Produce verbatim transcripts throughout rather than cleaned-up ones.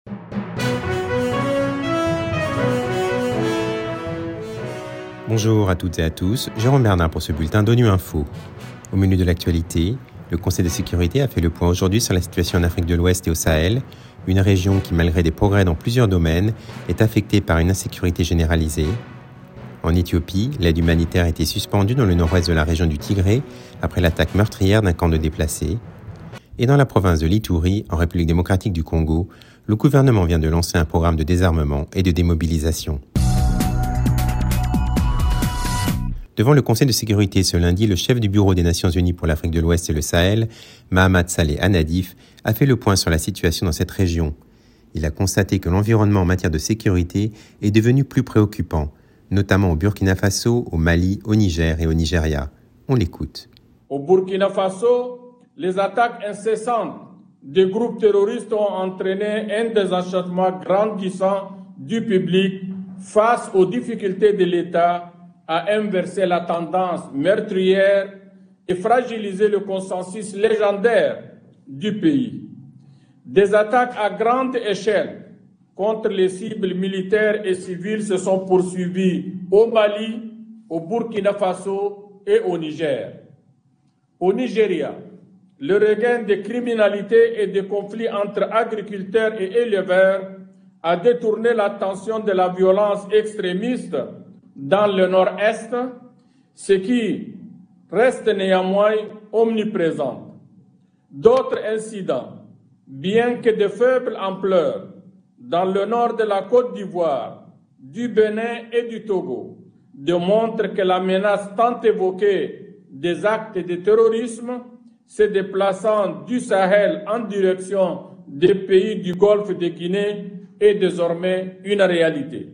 Bonjour à toutes et à tous, Jérôme Bernard pour ce bulletin d'ONU Info. Au menu de l'actualité, le Conseil de sécurité a fait le point aujourd'hui sur la situation en Afrique de l'Ouest et au Sahel, une région qui, malgré des progrès dans plusieurs domaines, est affectée par une insécurité généralisée. En Éthiopie, l'aide humanitaire a été suspendue dans le nord-ouest de la région du Tigré après l'attaque meurtrière d'un camp de déplacés. Et dans la province de l'Ituri, en République démocratique du Congo, le gouvernement vient de lancer un programme de désarmement et de démobilisation. Devant le Conseil de sécurité ce lundi, le chef du Bureau des Nations Unies pour l'Afrique de l'Ouest et le Sahel, Mahamat Saleh Anadif, a fait le point sur la situation dans cette région. Il a constaté que l'environnement en matière de sécurité est devenu plus préoccupant, notamment au Burkina Faso, au Mali, au Niger et au Nigeria. On l'écoute. Au Burkina Faso, les attaques incessantes des groupes terroristes ont entraîné un désenchantement grandissant du public face aux difficultés de l'État à inverser la tendance meurtrière et fragiliser le consensus légendaire du pays. Des attaques à grande échelle contre les cibles militaires et civiles se sont poursuivies au Mali, au Burkina Faso et au Niger. Au Nigeria, le regain de criminalité et de conflits entre agriculteurs et éleveurs a détourné l'attention de la violence extrémiste dans le nord-est, ce qui reste néanmoins omniprésent. D'autres incidents, bien que de faible ampleur, dans le nord de la Côte d'Ivoire, du Bénin et du Togo, démontrent que la menace tant évoquée des actes de terrorisme se déplaçant du Sahel en direction des pays du Golfe de Guinée est désormais une réalité.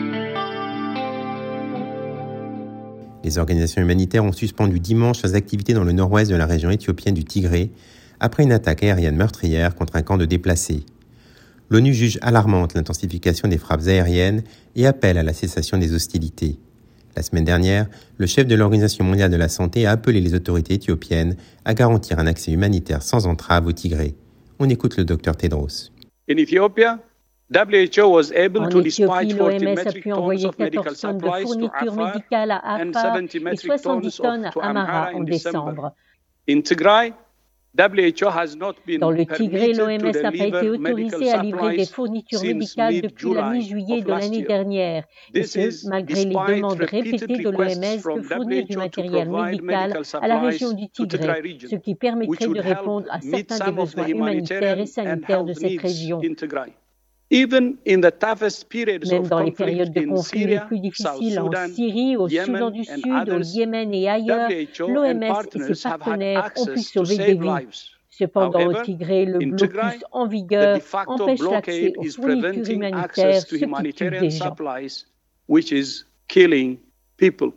Les organisations humanitaires ont suspendu dimanche leurs activités dans le nord-ouest de la région éthiopienne du Tigré après une attaque aérienne meurtrière contre un camp de déplacés. L'ONU juge alarmante l'intensification des frappes aériennes et appelle à la cessation des hostilités. La semaine dernière, le chef de l'Organisation mondiale de la santé a appelé les autorités éthiopiennes à garantir un accès humanitaire sans entrave au Tigré. On écoute le docteur Tedros. In Ethiopia, W H O was able en to Éthiopie, dispatch l'O forty M S a metric pu tons envoyer of medical quatorze tonnes de supplies to fournitures Afar médicales à and Afar seventy et metric soixante-dix tons tonnes of, to à Amara Amhara en in December. décembre. In Tigray, W H O has not been Dans le Tigré, l'O M S permitted n'a to pas été deliver autorisé medical à livrer des supplies fournitures since médicales depuis la mid-July mi-juillet of de last l'année year. dernière, et This ce, is malgré les despite demandes repeated répétées de l'O M S requests de from fournir du W H O to matériel provide médical medical à la supplies région du to Tigray Tigré, region, ce qui which permettrait would de help répondre à meet certains des some of the besoins humanitaires et humanitarian and sanitaires de health cette needs région. in Tigray. Even in the toughest periods Même of dans les conflict périodes de in conflit les Syria, plus South difficiles en Sudan, Syrie, au Soudan Yemen du and Sud, au others, Yémen et ailleurs, W H O l'O M and S et partners ses have had partenaires ont pu access to sauver des save vies. lives. Cependant, au However, Tigré, le in blocus Tigray, en the vigueur de facto empêche l'accès blockade aux is fournitures preventing humanitaires, access to ce qui tue humanitarian des gens. supplies, which is killing people.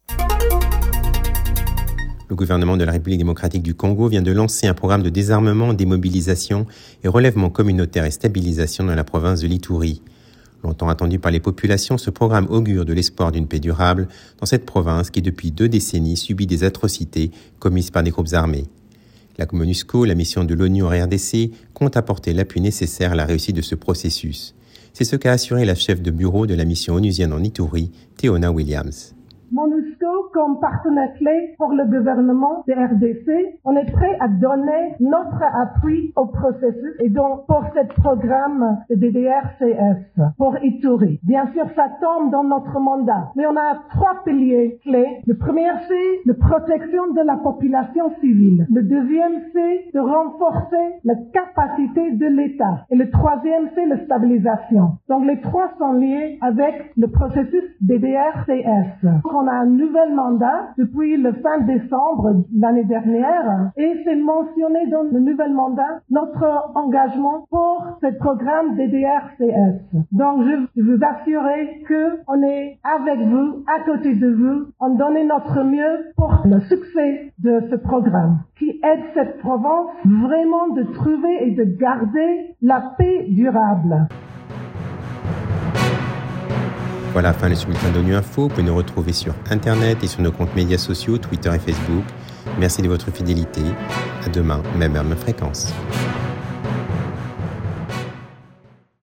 Le gouvernement de la République démocratique du Congo vient de lancer un programme de désarmement, démobilisation et relèvement communautaire et stabilisation dans la province de l'Ituri. Longtemps attendu par les populations, ce programme augure de l'espoir d'une paix durable dans cette province qui, depuis deux décennies, subit des atrocités commises par des groupes armés. La MONUSCO, la mission de l'ONU en R D C, compte apporter l'appui nécessaire à la réussite de ce processus. C'est ce qu'a assuré la chef de bureau de la mission onusienne en Ituri, Théona Williams. MONUSCO, comme partenaire clé pour le gouvernement de R D C, on est prêt à donner notre appui au processus et donc pour ce programme de D D R C S pour Ituri. Bien sûr, ça tombe dans notre mandat, mais on a trois piliers clés. Le premier, c'est la protection de la population civile. Le deuxième, c'est de renforcer la capacité de l'État. Et le troisième, c'est la stabilisation. Donc les trois sont liés avec le processus D D R C S. On a un nouvel mandat depuis le fin décembre l'année dernière et c'est mentionné dans le nouvel mandat notre engagement pour ce programme D D R C S. Donc je veux vous assurer que on est avec vous, à côté de vous, on donne notre mieux pour le succès de ce programme qui aide cette province vraiment de trouver et de garder la paix durable. Voilà, fin de ce bulletin d'ONU Info. Vous pouvez nous retrouver sur Internet et sur nos comptes médias sociaux, Twitter et Facebook. Merci de votre fidélité. À demain, même heure, même fréquence.